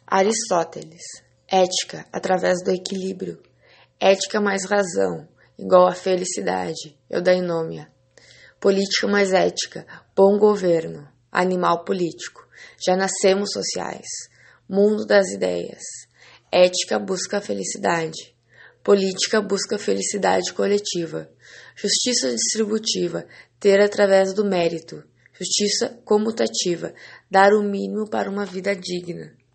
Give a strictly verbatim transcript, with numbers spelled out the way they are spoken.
Aristóteles. Ética através do equilíbrio. Ética mais razão, igual a felicidade, eudaimônia. Política mais ética, bom governo, animal político. Já nascemos sociais. Mundo das ideias. Ética busca a felicidade. Política busca a felicidade coletiva. Justiça distributiva, ter através do mérito. Justiça comutativa, dar o mínimo para uma vida digna.